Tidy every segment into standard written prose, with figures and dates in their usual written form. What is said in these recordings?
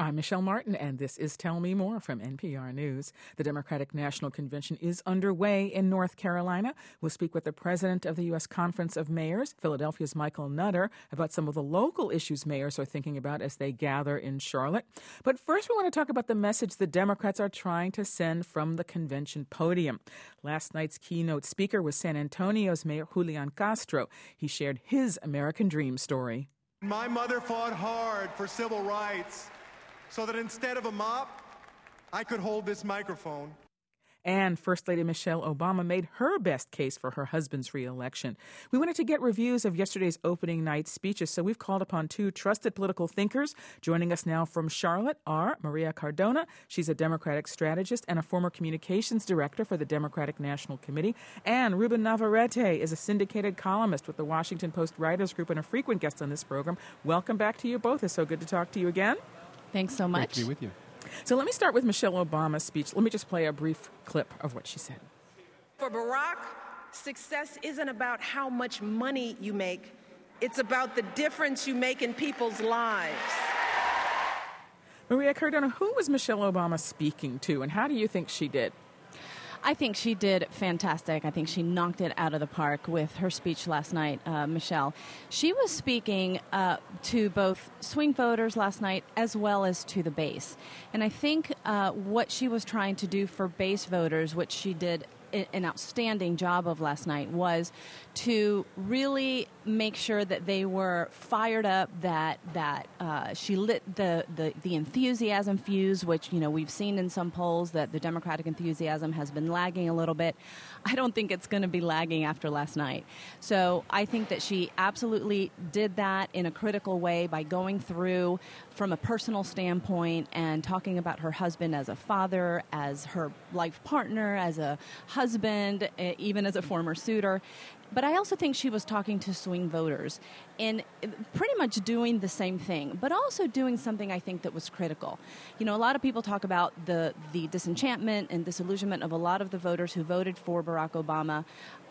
I'm Michelle Martin, and this is Tell Me More from NPR News. The Democratic National Convention is underway in North Carolina. We'll speak with the president of the U.S. Conference of Mayors, Philadelphia's Michael Nutter, about some of the local issues mayors are thinking about as they gather in Charlotte. But first, we want to talk about the message the Democrats are trying to send from the convention podium. Last night's keynote speaker was San Antonio's Mayor Julian Castro. He shared his American dream story. My mother fought hard for civil rights, so that instead of a mop, I could hold this microphone. And First Lady Michelle Obama made her best case for her husband's reelection. We wanted to get reviews of yesterday's opening night speeches, so we've called upon two trusted political thinkers. Joining us now from Charlotte are Maria Cardona. She's a Democratic strategist and a former communications director for the Democratic National Committee. And Ruben Navarrete is a syndicated columnist with the Washington Post Writers Group and a frequent guest on this program. Welcome back to you both. It's so good to talk to you again. Thanks so much. Great to be with you. So let me start with Michelle Obama's speech. Let me just play a brief clip of what she said. For Barack, success isn't about how much money you make. It's about the difference you make in people's lives. Maria Cardona, who was Michelle Obama speaking to, and how do you think she did? I think she did fantastic. I think she knocked it out of the park with her speech last night, Michelle. She was speaking to both swing voters last night as well as to the base. And I think what she was trying to do for base voters, which she did an outstanding job of last night, was to really make sure that they were fired up, that she lit the enthusiasm fuse, which, you know, we've seen in some polls that the Democratic enthusiasm has been lagging a little bit. I don't think it's going to be lagging after last night. So I think that she absolutely did that in a critical way by going through from a personal standpoint and talking about her husband as a father, as her life partner, as a husband, even as a former suitor. But I also think she was talking to swing voters in pretty much doing the same thing, but also doing something I think that was critical. You know, a lot of people talk about the disenchantment and disillusionment of a lot of the voters who voted for Barack Obama,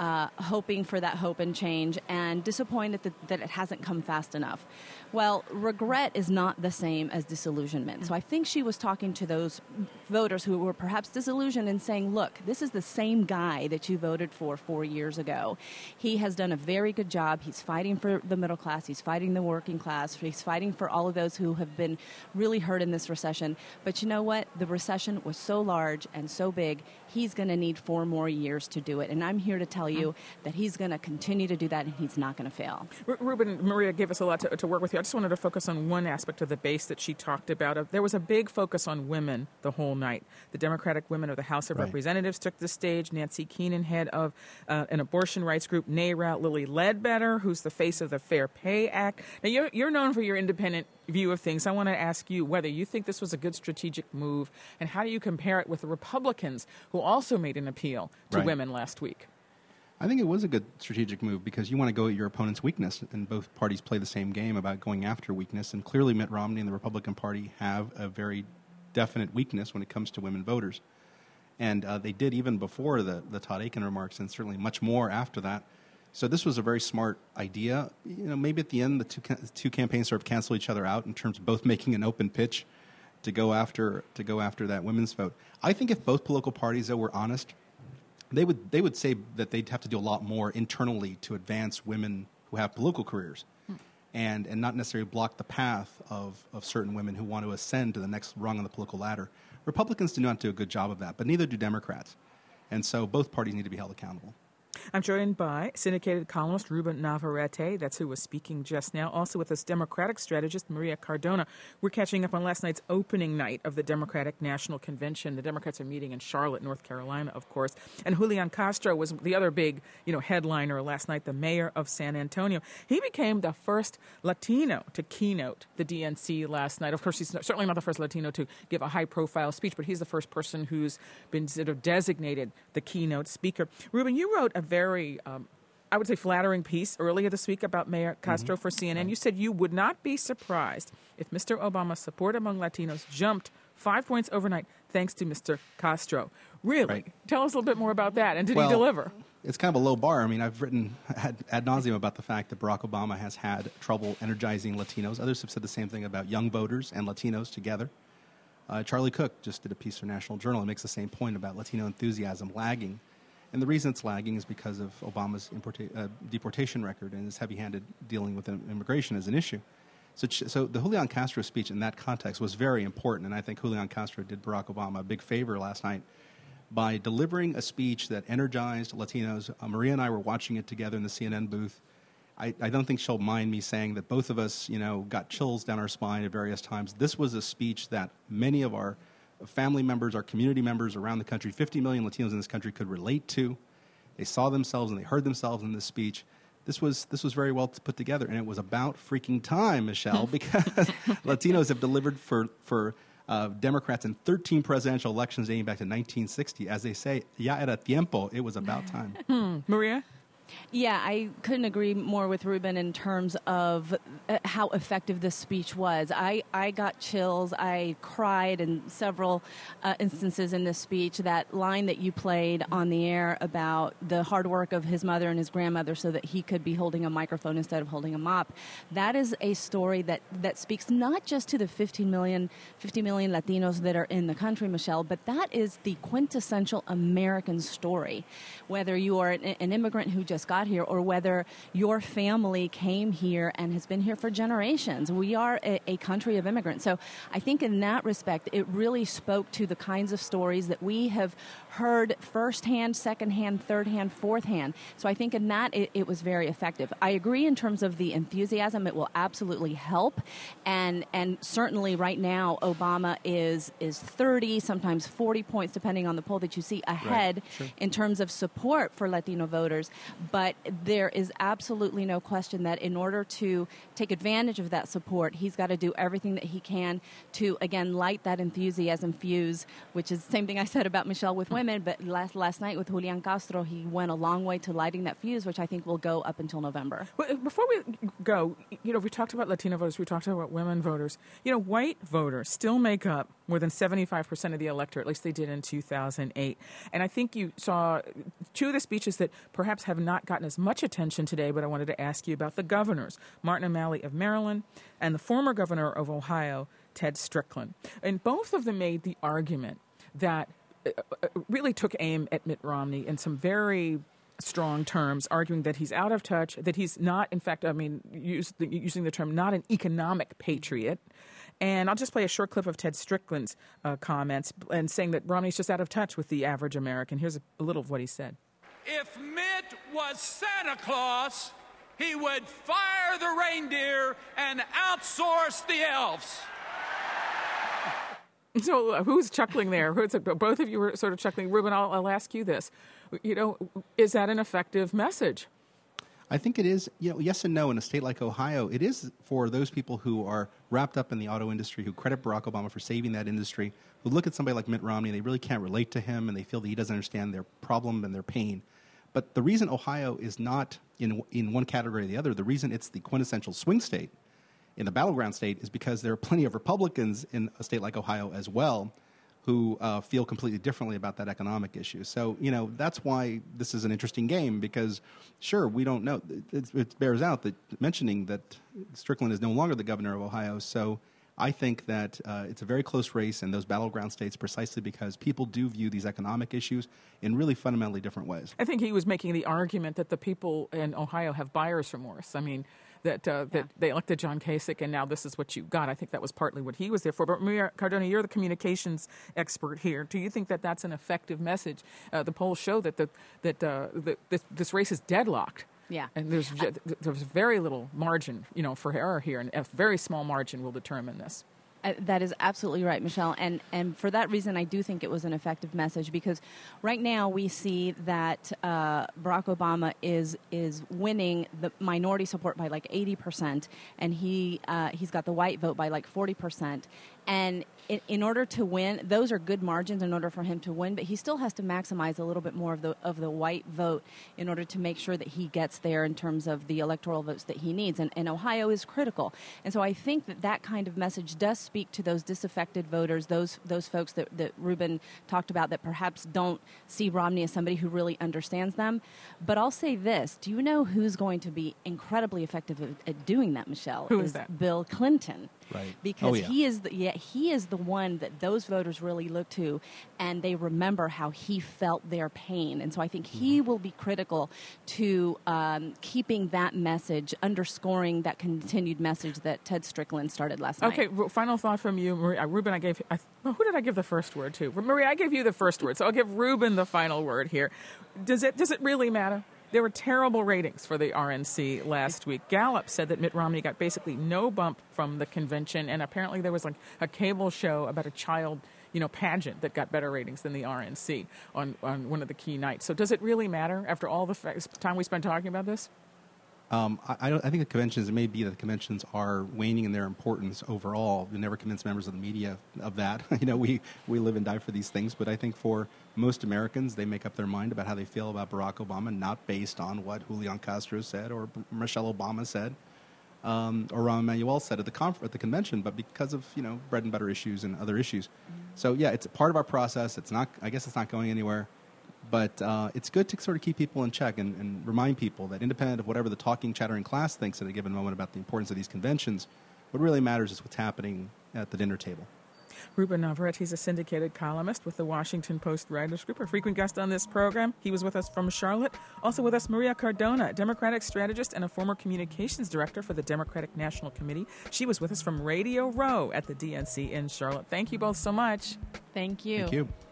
hoping for that hope and change, and disappointed that it hasn't come fast enough. Well, regret is not the same as disillusionment. So I think she was talking to those voters who were perhaps disillusioned and saying, look, this is the same guy that you voted for 4 years ago. He has done a very good job. He's fighting for the middle class. He's fighting the working class. He's fighting for all of those who have been really hurt in this recession. But you know what? The recession was so large and so big, he's going to need 4 more years to do it. And I'm here to tell you that he's going to continue to do that, and he's not going to fail. Ruben, Maria gave us a lot to work with here. I just wanted to focus on one aspect of the base that she talked about. There was a big focus on women the whole night. The Democratic women of the House of Representatives took the stage. Nancy Keenan, head of an abortion rights group, NARAL, Lilly Ledbetter, who's the face of the Fair Pay Act. Now, you're known for your independent view of things. I want to ask you whether you think this was a good strategic move, and how do you compare it with the Republicans, who also made an appeal to women last week? I think it was a good strategic move because you want to go at your opponent's weakness, and both parties play the same game about going after weakness. And clearly Mitt Romney and the Republican Party have a very definite weakness when it comes to women voters. And they did even before the Todd Akin remarks, and certainly much more after that. So this was a very smart idea. You know, maybe at the end the two campaigns sort of cancel each other out in terms of both making an open pitch to go after that women's vote. I think if both political parties, though, were honest, they would say that they'd have to do a lot more internally to advance women who have political careers, and not necessarily block the path of certain women who want to ascend to the next rung on the political ladder. Republicans do not do a good job of that, but neither do Democrats. And so both parties need to be held accountable. I'm joined by syndicated columnist Ruben Navarrete, that's who was speaking just now. Also with us, Democratic strategist Maria Cardona. We're catching up on last night's opening night of the Democratic National Convention. The Democrats are meeting in Charlotte, North Carolina, of course. And Julian Castro was the other big, headliner last night, the mayor of San Antonio. He became the first Latino to keynote the DNC last night. Of course, he's certainly not the first Latino to give a high-profile speech, but he's the first person who's been sort of designated the keynote speaker. Ruben, you wrote a very, I would say, flattering piece earlier this week about Mayor Castro for CNN. You said you would not be surprised if Mr. Obama's support among Latinos jumped 5 points overnight thanks to Mr. Castro. Really? Right. Tell us a little bit more about that. And did he deliver? it's kind of a low bar. I mean, I've written ad nauseum about the fact that Barack Obama has had trouble energizing Latinos. Others have said the same thing about young voters and Latinos together. Charlie Cook just did a piece for National Journal and makes the same point about Latino enthusiasm lagging. And the reason it's lagging is because of Obama's deportation record and his heavy-handed dealing with immigration as an issue. So the Julian Castro speech in that context was very important, and I think Julian Castro did Barack Obama a big favor last night by delivering a speech that energized Latinos. Maria and I were watching it together in the CNN booth. I don't think she'll mind me saying that both of us, got chills down our spine at various times. This was a speech that many of our family members, our community members around the country, 50 million Latinos in this country could relate to. They saw themselves and they heard themselves in this speech. This was very well put together, and it was about freaking time, Michelle, because Latinos have delivered for Democrats in 13 presidential elections dating back to 1960. As they say, ya era tiempo, it was about time. Maria? Yeah, I couldn't agree more with Ruben in terms of how effective this speech was. I got chills. I cried in several instances in this speech. That line that you played on the air about the hard work of his mother and his grandmother so that he could be holding a microphone instead of holding a mop, that is a story that speaks not just to the 50 million Latinos that are in the country, Michelle, but that is the quintessential American story. Whether you are an immigrant who just got here or whether your family came here and has been here for generations. We are a country of immigrants. So I think in that respect, it really spoke to the kinds of stories that we have heard firsthand, secondhand, thirdhand, fourthhand. So I think in that it was very effective. I agree in terms of the enthusiasm. It will absolutely help. And certainly right now, Obama is 30, sometimes 40 points, depending on the poll that you see, ahead in terms of support for Latino voters. But there is absolutely no question that in order to take advantage of that support, he's got to do everything that he can to, again, light that enthusiasm fuse, which is the same thing I said about Michelle with women, but last night with Julian Castro, he went a long way to lighting that fuse, which I think will go up until November. Well, before we go, we talked about Latino voters, we talked about women voters. White voters still make up more than 75% of the electorate, at least they did in 2008. And I think you saw two of the speeches that perhaps have not gotten as much attention today, but I wanted to ask you about the governors, Martin O'Malley of Maryland and the former governor of Ohio, Ted Strickland. And both of them made the argument that really took aim at Mitt Romney in some very strong terms, arguing that he's out of touch, that he's not, in fact, using the term, not an economic patriot. And I'll just play a short clip of Ted Strickland's comments and saying that Romney's just out of touch with the average American. Here's a little of what he said. If Mitt was Santa Claus, he would fire the reindeer and outsource the elves. So who's chuckling there? Both of you were sort of chuckling. Ruben, I'll ask you this. Is that an effective message? I think it is, yes and no. In a state like Ohio, it is for those people who are wrapped up in the auto industry, who credit Barack Obama for saving that industry, who look at somebody like Mitt Romney and they really can't relate to him and they feel that he doesn't understand their problem and their pain. But the reason Ohio is not in one category or the other, the reason it's the quintessential swing state in the battleground state is because there are plenty of Republicans in a state like Ohio as well who feel completely differently about that economic issue. So, that's why this is an interesting game because, sure, we don't know. It bears out that mentioning that Strickland is no longer the governor of Ohio. So I think that it's a very close race in those battleground states precisely because people do view these economic issues in really fundamentally different ways. I think he was making the argument that the people in Ohio have buyer's remorse. I mean, that they elected John Kasich, and now this is what you got. I think that was partly what he was there for. But Maria Cardona, you're the communications expert here. Do you think that that's an effective message? The polls show that this race is deadlocked. Yeah. And there's very little margin, for error here, and a very small margin will determine this. That is absolutely right, Michelle. And for that reason, I do think it was an effective message because right now we see that Barack Obama is winning the minority support by like 80%, and he's got the white vote by like 40%. And in order to win, those are good margins in order for him to win, but he still has to maximize a little bit more of the white vote in order to make sure that he gets there in terms of the electoral votes that he needs. And Ohio is critical. And so I think that kind of message does speak to those disaffected voters, those folks that Ruben talked about that perhaps don't see Romney as somebody who really understands them. But I'll say this. Do you know who's going to be incredibly effective at doing that, Michelle? Who is that? Bill Clinton. Right. Because he is the one that those voters really look to, and they remember how he felt their pain. And so I think he will be critical to keeping that message, underscoring that continued message that Ted Strickland started last night. Okay, final thought from you, Maria. Ruben, who did I give the first word to? Maria, I gave you the first word, so I'll give Ruben the final word here. Does it really matter? There were terrible ratings for the RNC last week. Gallup said that Mitt Romney got basically no bump from the convention, and apparently there was like a cable show about a child, pageant that got better ratings than the RNC on one of the key nights. So does it really matter after all the time we spent talking about this? I think the conventions, it may be that the conventions are waning in their importance overall. We never convince members of the media of that. We live and die for these things, but I think for most Americans, they make up their mind about how they feel about Barack Obama, not based on what Julian Castro said or Michelle Obama said or Rahm Emanuel said at the convention, but because of bread and butter issues and other issues. So yeah, it's a part of our process. I guess it's not going anywhere. But it's good to sort of keep people in check and remind people that independent of whatever the talking, chattering class thinks at a given moment about the importance of these conventions, what really matters is what's happening at the dinner table. Ruben Navarrete is a syndicated columnist with the Washington Post Writers Group, a frequent guest on this program. He was with us from Charlotte. Also with us, Maria Cardona, Democratic strategist and a former communications director for the Democratic National Committee. She was with us from Radio Row at the DNC in Charlotte. Thank you both so much. Thank you. Thank you.